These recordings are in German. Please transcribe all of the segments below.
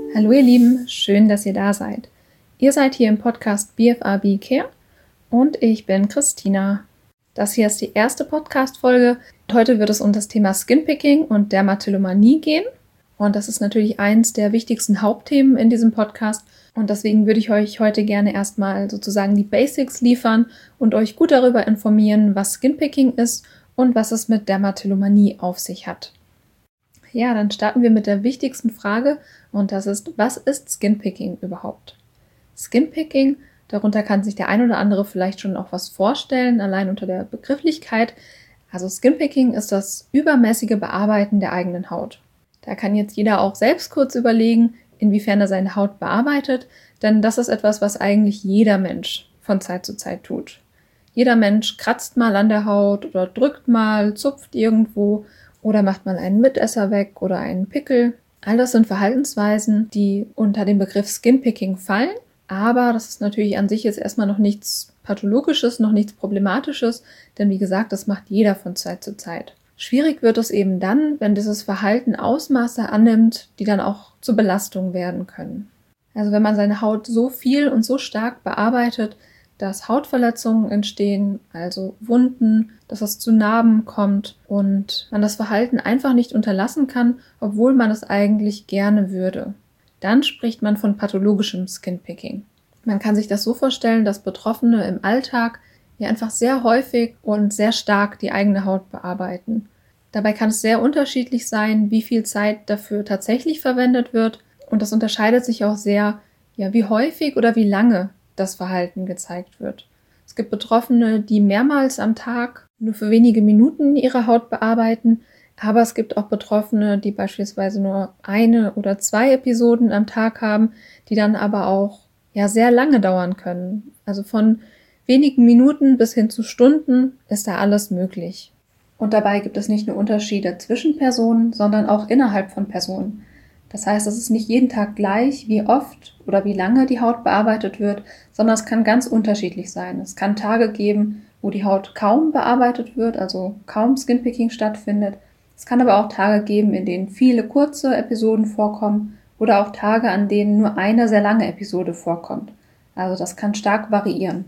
Hallo ihr Lieben, schön, dass ihr da seid. Ihr seid hier im Podcast BFAB Care und ich bin Christina. Das hier ist die erste Podcast-Folge. Heute wird es um das Thema Skinpicking und Dermatillomanie gehen. Und das ist natürlich eins der wichtigsten Hauptthemen in diesem Podcast. Und deswegen würde ich euch heute gerne erstmal sozusagen die Basics liefern und euch gut darüber informieren, was Skinpicking ist und was es mit Dermatillomanie auf sich hat. Ja, dann starten wir mit der wichtigsten Frage und das ist, was ist Skinpicking überhaupt? Skinpicking, darunter kann sich der ein oder andere vielleicht schon auch was vorstellen, allein unter der Begrifflichkeit. Also Skinpicking ist das übermäßige Bearbeiten der eigenen Haut. Da kann jetzt jeder auch selbst kurz überlegen, inwiefern er seine Haut bearbeitet, denn das ist etwas, was eigentlich jeder Mensch von Zeit zu Zeit tut. Jeder Mensch kratzt mal an der Haut oder drückt mal, zupft irgendwo oder macht mal einen Mitesser weg oder einen Pickel. All das sind Verhaltensweisen, die unter den Begriff Skinpicking fallen. Aber das ist natürlich an sich jetzt erstmal noch nichts Pathologisches, noch nichts Problematisches, denn wie gesagt, das macht jeder von Zeit zu Zeit. Schwierig wird es eben dann, wenn dieses Verhalten Ausmaße annimmt, die dann auch zur Belastung werden können. Also wenn man seine Haut so viel und so stark bearbeitet, dass Hautverletzungen entstehen, also Wunden, dass es zu Narben kommt und man das Verhalten einfach nicht unterlassen kann, obwohl man es eigentlich gerne würde. Dann spricht man von pathologischem Skinpicking. Man kann sich das so vorstellen, dass Betroffene im Alltag einfach sehr häufig und sehr stark die eigene Haut bearbeiten. Dabei kann es sehr unterschiedlich sein, wie viel Zeit dafür tatsächlich verwendet wird und das unterscheidet sich auch sehr, wie häufig oder wie lange das Verhalten gezeigt wird. Es gibt Betroffene, die mehrmals am Tag nur für wenige Minuten ihre Haut bearbeiten, aber es gibt auch Betroffene, die beispielsweise nur 1 oder 2 Episoden am Tag haben, die dann aber auch sehr lange dauern können. Also von wenigen Minuten bis hin zu Stunden ist da alles möglich. Und dabei gibt es nicht nur Unterschiede zwischen Personen, sondern auch innerhalb von Personen. Das heißt, es ist nicht jeden Tag gleich, wie oft oder wie lange die Haut bearbeitet wird, sondern es kann ganz unterschiedlich sein. Es kann Tage geben, wo die Haut kaum bearbeitet wird, also kaum Skinpicking stattfindet. Es kann aber auch Tage geben, in denen viele kurze Episoden vorkommen oder auch Tage, an denen nur eine sehr lange Episode vorkommt. Also das kann stark variieren.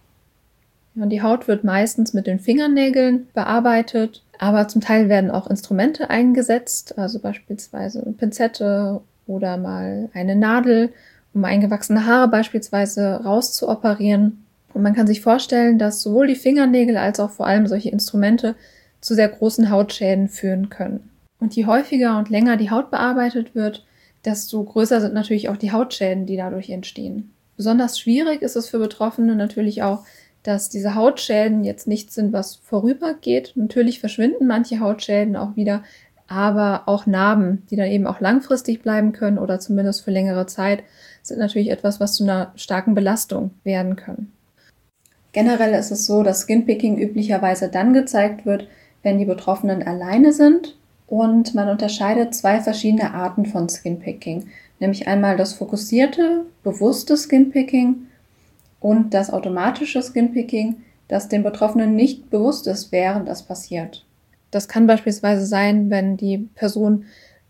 Und die Haut wird meistens mit den Fingernägeln bearbeitet, aber zum Teil werden auch Instrumente eingesetzt, also beispielsweise eine Pinzette oder mal eine Nadel, um eingewachsene Haare beispielsweise rauszuoperieren. Und man kann sich vorstellen, dass sowohl die Fingernägel als auch vor allem solche Instrumente zu sehr großen Hautschäden führen können. Und je häufiger und länger die Haut bearbeitet wird, desto größer sind natürlich auch die Hautschäden, die dadurch entstehen. Besonders schwierig ist es für Betroffene natürlich auch, dass diese Hautschäden jetzt nichts sind, was vorübergeht. Natürlich verschwinden manche Hautschäden auch wieder, aber auch Narben, die dann eben auch langfristig bleiben können oder zumindest für längere Zeit, sind natürlich etwas, was zu einer starken Belastung werden können. Generell ist es so, dass Skinpicking üblicherweise dann gezeigt wird, wenn die Betroffenen alleine sind und man unterscheidet 2 verschiedene Arten von Skinpicking, nämlich einmal das fokussierte, bewusste Skinpicking und das automatische Skinpicking, das den Betroffenen nicht bewusst ist, während das passiert. Das kann beispielsweise sein, wenn die Person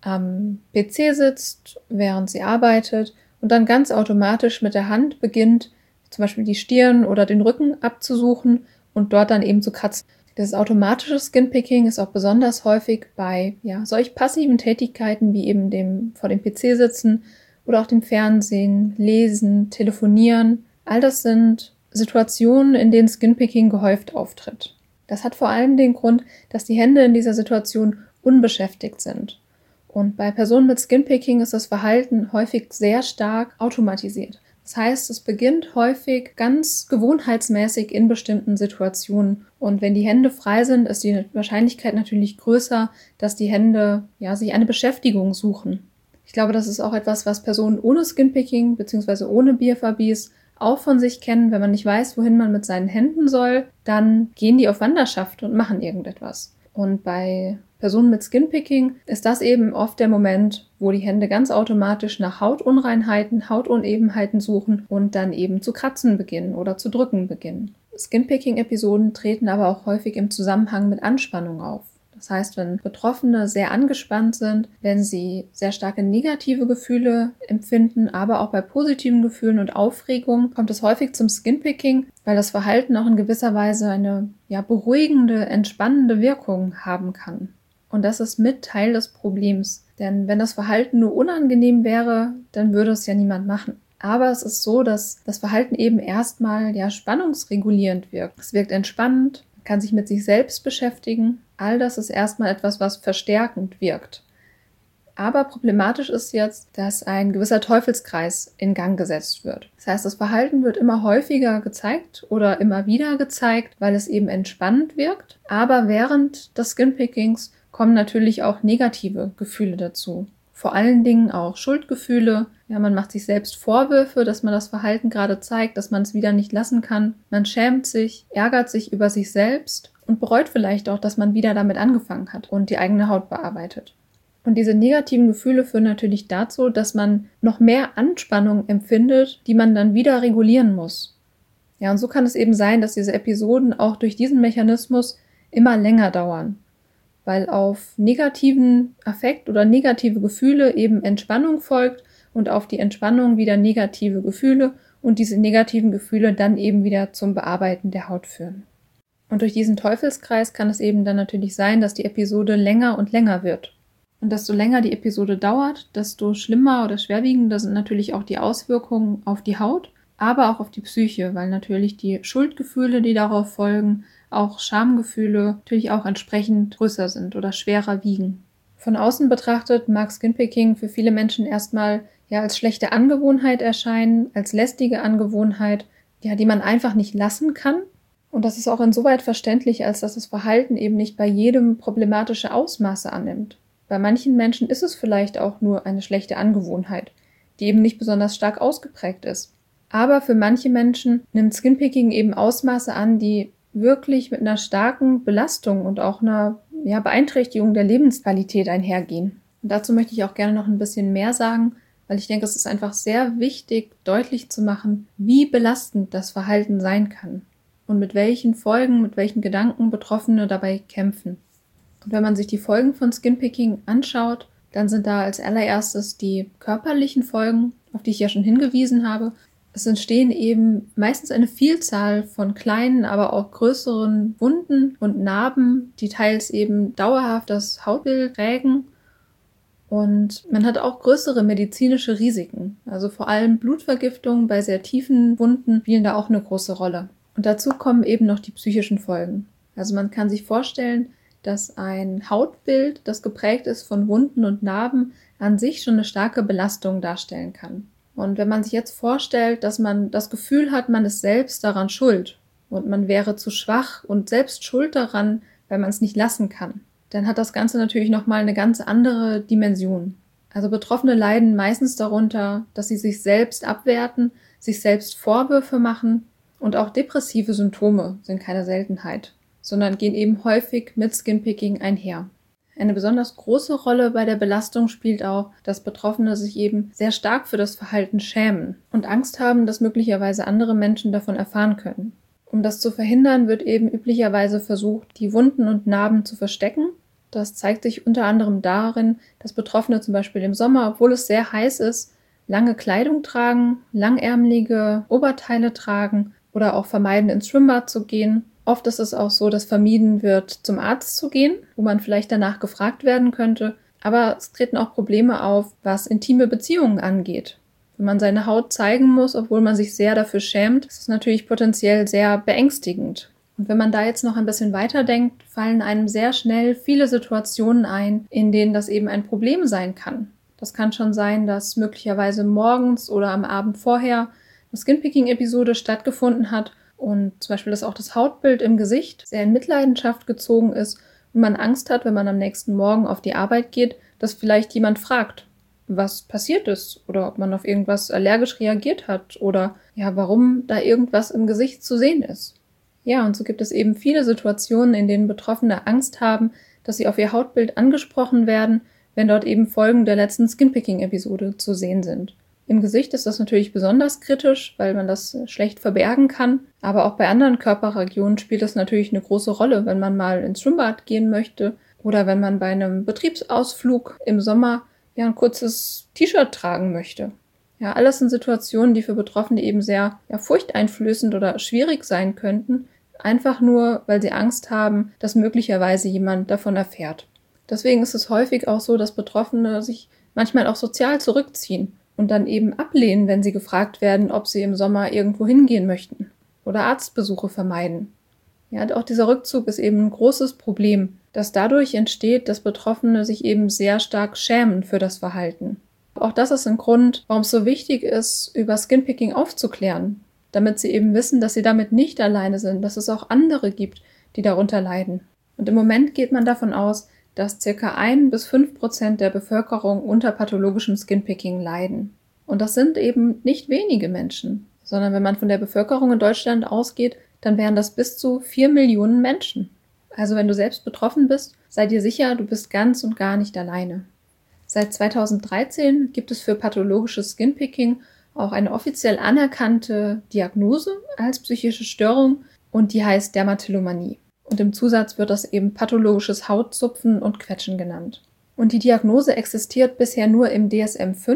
am PC sitzt, während sie arbeitet und dann ganz automatisch mit der Hand beginnt, zum Beispiel die Stirn oder den Rücken abzusuchen und dort dann eben zu kratzen. Das automatische Skinpicking ist auch besonders häufig bei solch passiven Tätigkeiten wie eben dem vor dem PC sitzen oder auch dem Fernsehen, Lesen, Telefonieren. All das sind Situationen, in denen Skinpicking gehäuft auftritt. Das hat vor allem den Grund, dass die Hände in dieser Situation unbeschäftigt sind. Und bei Personen mit Skinpicking ist das Verhalten häufig sehr stark automatisiert. Das heißt, es beginnt häufig ganz gewohnheitsmäßig in bestimmten Situationen. Und wenn die Hände frei sind, ist die Wahrscheinlichkeit natürlich größer, dass die Hände sich eine Beschäftigung suchen. Ich glaube, das ist auch etwas, was Personen ohne Skinpicking bzw. ohne BFABs auch von sich kennen. Wenn man nicht weiß, wohin man mit seinen Händen soll, dann gehen die auf Wanderschaft und machen irgendetwas. Und bei Personen mit Skinpicking ist das eben oft der Moment, wo die Hände ganz automatisch nach Hautunreinheiten, Hautunebenheiten suchen und dann eben zu kratzen beginnen oder zu drücken beginnen. Skinpicking-Episoden treten aber auch häufig im Zusammenhang mit Anspannung auf. Das heißt, wenn Betroffene sehr angespannt sind, wenn sie sehr starke negative Gefühle empfinden, aber auch bei positiven Gefühlen und Aufregung, kommt es häufig zum Skinpicking, weil das Verhalten auch in gewisser Weise eine beruhigende, entspannende Wirkung haben kann. Und das ist mit Teil des Problems. Denn wenn das Verhalten nur unangenehm wäre, dann würde es ja niemand machen. Aber es ist so, dass das Verhalten eben erstmal spannungsregulierend wirkt. Es wirkt entspannend, man kann sich mit sich selbst beschäftigen. All das ist erstmal etwas, was verstärkend wirkt. Aber problematisch ist jetzt, dass ein gewisser Teufelskreis in Gang gesetzt wird. Das heißt, das Verhalten wird immer häufiger gezeigt oder immer wieder gezeigt, weil es eben entspannend wirkt. Aber während des Skinpickings kommen natürlich auch negative Gefühle dazu. Vor allen Dingen auch Schuldgefühle. Ja, man macht sich selbst Vorwürfe, dass man das Verhalten gerade zeigt, dass man es wieder nicht lassen kann. Man schämt sich, ärgert sich über sich selbst und bereut vielleicht auch, dass man wieder damit angefangen hat und die eigene Haut bearbeitet. Und diese negativen Gefühle führen natürlich dazu, dass man noch mehr Anspannung empfindet, die man dann wieder regulieren muss. Ja, und so kann es eben sein, dass diese Episoden auch durch diesen Mechanismus immer länger dauern, weil auf negativen Affekt oder negative Gefühle eben Entspannung folgt und auf die Entspannung wieder negative Gefühle und diese negativen Gefühle dann eben wieder zum Bearbeiten der Haut führen. Und durch diesen Teufelskreis kann es eben dann natürlich sein, dass die Episode länger und länger wird. Und desto länger die Episode dauert, desto schlimmer oder schwerwiegender sind natürlich auch die Auswirkungen auf die Haut, aber auch auf die Psyche, weil natürlich die Schuldgefühle, die darauf folgen, auch Schamgefühle natürlich auch entsprechend größer sind oder schwerer wiegen. Von außen betrachtet mag Skinpicking für viele Menschen erstmal als schlechte Angewohnheit erscheinen, als lästige Angewohnheit, die man einfach nicht lassen kann. Und das ist auch insoweit verständlich, als dass das Verhalten eben nicht bei jedem problematische Ausmaße annimmt. Bei manchen Menschen ist es vielleicht auch nur eine schlechte Angewohnheit, die eben nicht besonders stark ausgeprägt ist. Aber für manche Menschen nimmt Skinpicking eben Ausmaße an, die wirklich mit einer starken Belastung und auch einer Beeinträchtigung der Lebensqualität einhergehen. Und dazu möchte ich auch gerne noch ein bisschen mehr sagen, weil ich denke, es ist einfach sehr wichtig, deutlich zu machen, wie belastend das Verhalten sein kann und mit welchen Folgen, mit welchen Gedanken Betroffene dabei kämpfen. Und wenn man sich die Folgen von Skinpicking anschaut, dann sind da als allererstes die körperlichen Folgen, auf die ich ja schon hingewiesen habe. Es entstehen eben meistens eine Vielzahl von kleinen, aber auch größeren Wunden und Narben, die teils eben dauerhaft das Hautbild prägen. Und man hat auch größere medizinische Risiken. Also vor allem Blutvergiftungen bei sehr tiefen Wunden spielen da auch eine große Rolle. Und dazu kommen eben noch die psychischen Folgen. Also man kann sich vorstellen, dass ein Hautbild, das geprägt ist von Wunden und Narben, an sich schon eine starke Belastung darstellen kann. Und wenn man sich jetzt vorstellt, dass man das Gefühl hat, man ist selbst daran schuld und man wäre zu schwach und selbst schuld daran, weil man es nicht lassen kann, dann hat das Ganze natürlich nochmal eine ganz andere Dimension. Also Betroffene leiden meistens darunter, dass sie sich selbst abwerten, sich selbst Vorwürfe machen und auch depressive Symptome sind keine Seltenheit, sondern gehen eben häufig mit Skinpicking einher. Eine besonders große Rolle bei der Belastung spielt auch, dass Betroffene sich eben sehr stark für das Verhalten schämen und Angst haben, dass möglicherweise andere Menschen davon erfahren können. Um das zu verhindern, wird eben üblicherweise versucht, die Wunden und Narben zu verstecken. Das zeigt sich unter anderem darin, dass Betroffene zum Beispiel im Sommer, obwohl es sehr heiß ist, lange Kleidung tragen, langärmelige Oberteile tragen oder auch vermeiden, ins Schwimmbad zu gehen. Oft ist es auch so, dass vermieden wird, zum Arzt zu gehen, wo man vielleicht danach gefragt werden könnte. Aber es treten auch Probleme auf, was intime Beziehungen angeht. Wenn man seine Haut zeigen muss, obwohl man sich sehr dafür schämt, ist es natürlich potenziell sehr beängstigend. Und wenn man da jetzt noch ein bisschen weiterdenkt, fallen einem sehr schnell viele Situationen ein, in denen das eben ein Problem sein kann. Das kann schon sein, dass möglicherweise morgens oder am Abend vorher eine Skinpicking-Episode stattgefunden hat und zum Beispiel, dass auch das Hautbild im Gesicht sehr in Mitleidenschaft gezogen ist und man Angst hat, wenn man am nächsten Morgen auf die Arbeit geht, dass vielleicht jemand fragt, was passiert ist oder ob man auf irgendwas allergisch reagiert hat oder warum da irgendwas im Gesicht zu sehen ist. Ja, und so gibt es eben viele Situationen, in denen Betroffene Angst haben, dass sie auf ihr Hautbild angesprochen werden, wenn dort eben Folgen der letzten Skinpicking-Episode zu sehen sind. Im Gesicht ist das natürlich besonders kritisch, weil man das schlecht verbergen kann. Aber auch bei anderen Körperregionen spielt das natürlich eine große Rolle, wenn man mal ins Schwimmbad gehen möchte Oder wenn man bei einem Betriebsausflug im Sommer ein kurzes T-Shirt tragen möchte. Ja, alles sind Situationen, die für Betroffene eben sehr furchteinflößend oder schwierig sein könnten, einfach nur, weil sie Angst haben, dass möglicherweise jemand davon erfährt. Deswegen ist es häufig auch so, dass Betroffene sich manchmal auch sozial zurückziehen und dann eben ablehnen, wenn sie gefragt werden, ob sie im Sommer irgendwo hingehen möchten oder Arztbesuche vermeiden. Ja, auch dieser Rückzug ist eben ein großes Problem, das dadurch entsteht, dass Betroffene sich eben sehr stark schämen für das Verhalten. Auch das ist ein Grund, warum es so wichtig ist, über Skinpicking aufzuklären, damit sie eben wissen, dass sie damit nicht alleine sind, dass es auch andere gibt, die darunter leiden. Und im Moment geht man davon aus, dass ca. 1-5% der Bevölkerung unter pathologischem Skinpicking leiden. Und das sind eben nicht wenige Menschen, sondern wenn man von der Bevölkerung in Deutschland ausgeht, dann wären das bis zu 4 Millionen Menschen. Also wenn du selbst betroffen bist, sei dir sicher, du bist ganz und gar nicht alleine. Seit 2013 gibt es für pathologisches Skinpicking auch eine offiziell anerkannte Diagnose als psychische Störung und die heißt Dermatillomanie. Und im Zusatz wird das eben pathologisches Hautzupfen und Quetschen genannt. Und die Diagnose existiert bisher nur im DSM-5.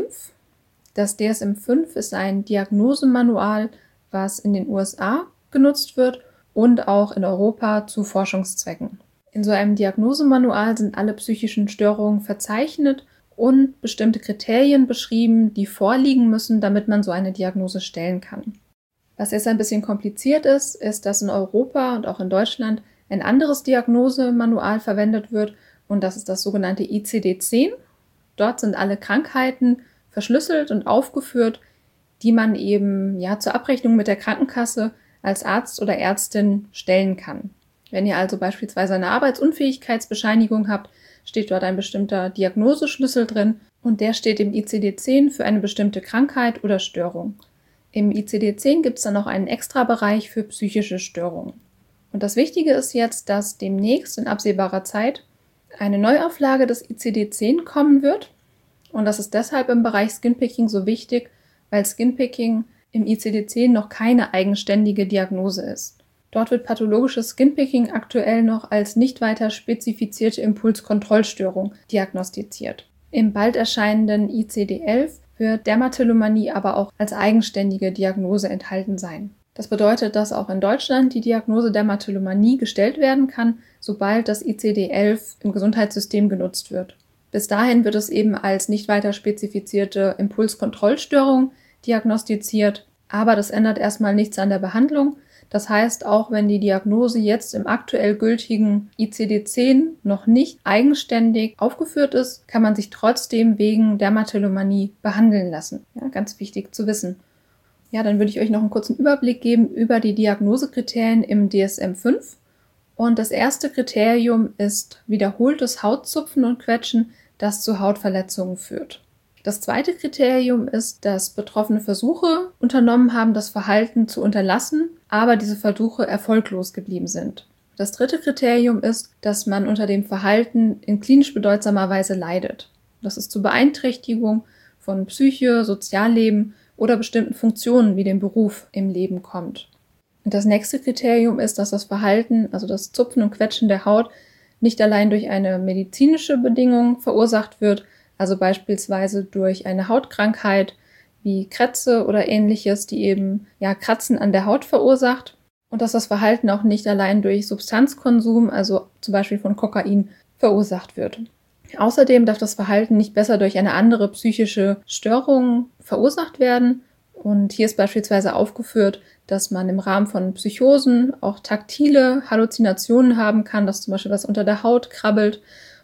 Das DSM-5 ist ein Diagnosemanual, was in den USA genutzt wird und auch in Europa zu Forschungszwecken. In so einem Diagnosemanual sind alle psychischen Störungen verzeichnet und bestimmte Kriterien beschrieben, die vorliegen müssen, damit man so eine Diagnose stellen kann. Was jetzt ein bisschen kompliziert ist, ist, dass in Europa und auch in Deutschland ein anderes Diagnosemanual verwendet wird und das ist das sogenannte ICD-10. Dort sind alle Krankheiten verschlüsselt und aufgeführt, die man eben zur Abrechnung mit der Krankenkasse als Arzt oder Ärztin stellen kann. Wenn ihr also beispielsweise eine Arbeitsunfähigkeitsbescheinigung habt, steht dort ein bestimmter Diagnoseschlüssel drin und der steht im ICD-10 für eine bestimmte Krankheit oder Störung. Im ICD-10 gibt es dann noch einen Extrabereich für psychische Störungen. Und das Wichtige ist jetzt, dass demnächst in absehbarer Zeit eine Neuauflage des ICD-10 kommen wird. Und das ist deshalb im Bereich Skinpicking so wichtig, weil Skinpicking im ICD-10 noch keine eigenständige Diagnose ist. Dort wird pathologisches Skinpicking aktuell noch als nicht weiter spezifizierte Impulskontrollstörung diagnostiziert. Im bald erscheinenden ICD-11 wird Dermatillomanie aber auch als eigenständige Diagnose enthalten sein. Das bedeutet, dass auch in Deutschland die Diagnose Dermatillomanie gestellt werden kann, sobald das ICD-11 im Gesundheitssystem genutzt wird. Bis dahin wird es eben als nicht weiter spezifizierte Impulskontrollstörung diagnostiziert, aber das ändert erstmal nichts an der Behandlung. Das heißt, auch wenn die Diagnose jetzt im aktuell gültigen ICD-10 noch nicht eigenständig aufgeführt ist, kann man sich trotzdem wegen Dermatillomanie behandeln lassen. Ja, ganz wichtig zu wissen. Ja, dann würde ich euch noch einen kurzen Überblick geben über die Diagnosekriterien im DSM-5. Und das erste Kriterium ist wiederholtes Hautzupfen und Quetschen, das zu Hautverletzungen führt. Das zweite Kriterium ist, dass Betroffene Versuche unternommen haben, das Verhalten zu unterlassen, aber diese Versuche erfolglos geblieben sind. Das dritte Kriterium ist, dass man unter dem Verhalten in klinisch bedeutsamer Weise leidet. Das ist zur Beeinträchtigung von Psyche, Sozialleben oder bestimmten Funktionen wie dem Beruf im Leben kommt. Und das nächste Kriterium ist, dass das Verhalten, also das Zupfen und Quetschen der Haut, nicht allein durch eine medizinische Bedingung verursacht wird, also beispielsweise durch eine Hautkrankheit wie Krätze oder ähnliches, die eben Kratzen an der Haut verursacht und dass das Verhalten auch nicht allein durch Substanzkonsum, also zum Beispiel von Kokain, verursacht wird. Außerdem darf das Verhalten nicht besser durch eine andere psychische Störung verursacht werden und hier ist beispielsweise aufgeführt, dass man im Rahmen von Psychosen auch taktile Halluzinationen haben kann, dass zum Beispiel was unter der Haut krabbelt.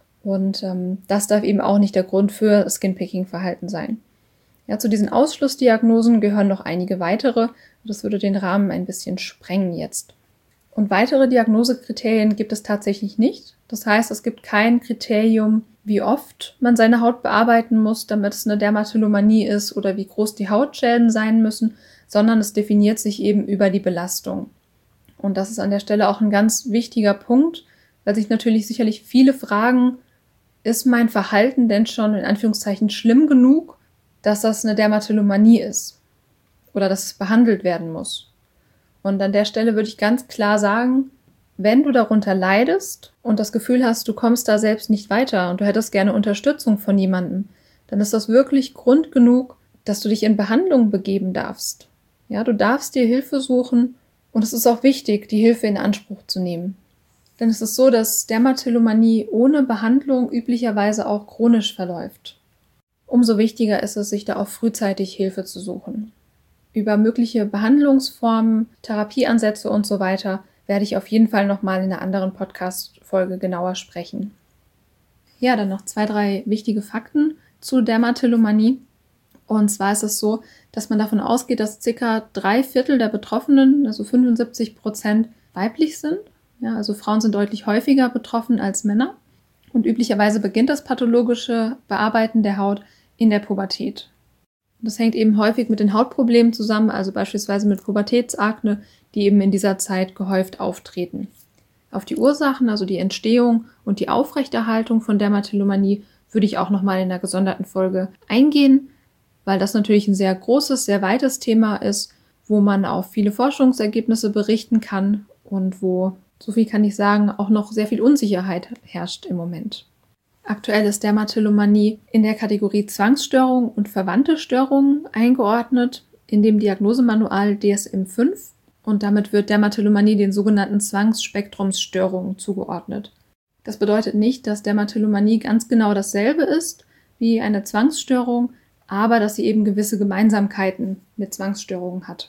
Und das darf eben auch nicht der Grund für Skinpicking-Verhalten sein. Ja, zu diesen Ausschlussdiagnosen gehören noch einige weitere. Das würde den Rahmen ein bisschen sprengen jetzt. Und weitere Diagnosekriterien gibt es tatsächlich nicht. Das heißt, es gibt kein Kriterium, wie oft man seine Haut bearbeiten muss, damit es eine Dermatillomanie ist oder wie groß die Hautschäden sein müssen, sondern es definiert sich eben über die Belastung. Und das ist an der Stelle auch ein ganz wichtiger Punkt, weil sich natürlich sicherlich viele fragen, ist mein Verhalten denn schon in Anführungszeichen schlimm genug, dass das eine Dermatillomanie ist oder dass es behandelt werden muss? Und an der Stelle würde ich ganz klar sagen, wenn du darunter leidest und das Gefühl hast, du kommst da selbst nicht weiter und du hättest gerne Unterstützung von jemandem, dann ist das wirklich Grund genug, dass du dich in Behandlung begeben darfst. Ja, du darfst dir Hilfe suchen und es ist auch wichtig, die Hilfe in Anspruch zu nehmen. Denn es ist so, dass Dermatillomanie ohne Behandlung üblicherweise auch chronisch verläuft. Umso wichtiger ist es, sich da auch frühzeitig Hilfe zu suchen. Über mögliche Behandlungsformen, Therapieansätze und so weiter werde ich auf jeden Fall nochmal in einer anderen Podcast-Folge genauer sprechen. Ja, dann noch 2, 3 wichtige Fakten zu Dermatillomanie. Und zwar ist es so, dass man davon ausgeht, dass ca. 3/4 der Betroffenen, also 75%, weiblich sind. Ja, also Frauen sind deutlich häufiger betroffen als Männer. Und üblicherweise beginnt das pathologische Bearbeiten der Haut in der Pubertät. Das hängt eben häufig mit den Hautproblemen zusammen, also beispielsweise mit Pubertätsakne, die eben in dieser Zeit gehäuft auftreten. Auf die Ursachen, also die Entstehung und die Aufrechterhaltung von Dermatillomanie, würde ich auch nochmal in einer gesonderten Folge eingehen, weil das natürlich ein sehr großes, sehr weites Thema ist, wo man auch viele Forschungsergebnisse berichten kann und wo, so viel kann ich sagen, auch noch sehr viel Unsicherheit herrscht im Moment. Aktuell ist Dermatillomanie in der Kategorie Zwangsstörung und verwandte Störungen eingeordnet in dem Diagnosemanual DSM-5 und damit wird Dermatillomanie den sogenannten Zwangsspektrumsstörungen zugeordnet. Das bedeutet nicht, dass Dermatillomanie ganz genau dasselbe ist wie eine Zwangsstörung, aber dass sie eben gewisse Gemeinsamkeiten mit Zwangsstörungen hat.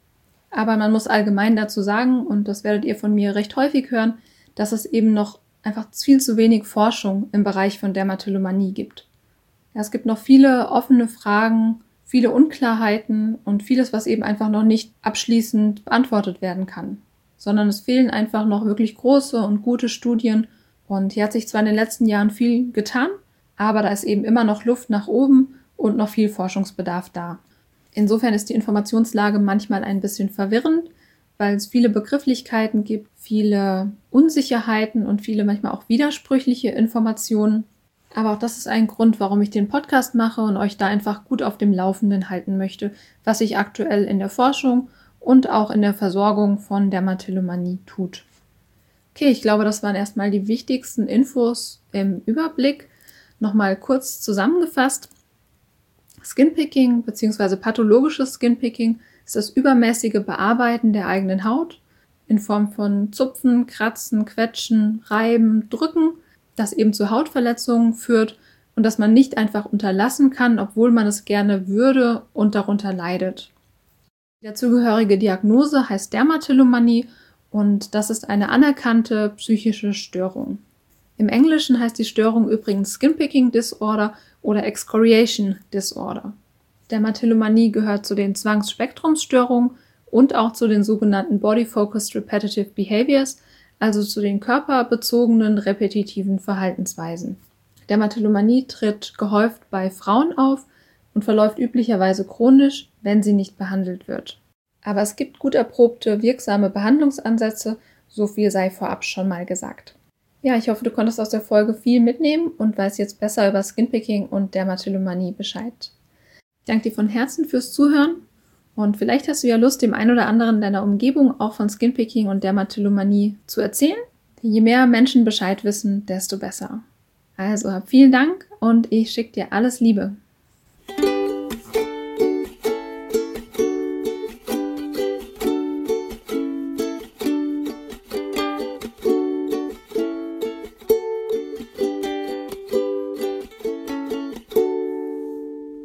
Aber man muss allgemein dazu sagen, und das werdet ihr von mir recht häufig hören, dass es eben noch einfach viel zu wenig Forschung im Bereich von Dermatillomanie gibt. Ja, es gibt noch viele offene Fragen, viele Unklarheiten und vieles, was eben einfach noch nicht abschließend beantwortet werden kann. Sondern es fehlen einfach noch wirklich große und gute Studien. Und hier hat sich zwar in den letzten Jahren viel getan, aber da ist eben immer noch Luft nach oben und noch viel Forschungsbedarf da. Insofern ist die Informationslage manchmal ein bisschen verwirrend, weil es viele Begrifflichkeiten gibt, viele Unsicherheiten und viele manchmal auch widersprüchliche Informationen. Aber auch das ist ein Grund, warum ich den Podcast mache und euch da einfach gut auf dem Laufenden halten möchte, was sich aktuell in der Forschung und auch in der Versorgung von Dermatillomanie tut. Okay, ich glaube, das waren erstmal die wichtigsten Infos im Überblick. Nochmal kurz zusammengefasst. Skinpicking bzw. pathologisches Skinpicking ist das übermäßige Bearbeiten der eigenen Haut in Form von Zupfen, Kratzen, Quetschen, Reiben, Drücken, das eben zu Hautverletzungen führt und das man nicht einfach unterlassen kann, obwohl man es gerne würde und darunter leidet. Die dazugehörige Diagnose heißt Dermatillomanie und das ist eine anerkannte psychische Störung. Im Englischen heißt die Störung übrigens Skinpicking Disorder oder Excoriation Disorder. Dermatillomanie gehört zu den Zwangsspektrumsstörungen und auch zu den sogenannten Body-Focused Repetitive Behaviors, also zu den körperbezogenen repetitiven Verhaltensweisen. Dermatillomanie tritt gehäuft bei Frauen auf und verläuft üblicherweise chronisch, wenn sie nicht behandelt wird. Aber es gibt gut erprobte, wirksame Behandlungsansätze, so viel sei vorab schon mal gesagt. Ja, ich hoffe, du konntest aus der Folge viel mitnehmen und weißt jetzt besser über Skinpicking und Dermatillomanie Bescheid. Ich danke dir von Herzen fürs Zuhören und vielleicht hast du ja Lust, dem einen oder anderen deiner Umgebung auch von Skinpicking und Dermatillomanie zu erzählen. Je mehr Menschen Bescheid wissen, desto besser. Also hab vielen Dank und ich schicke dir alles Liebe.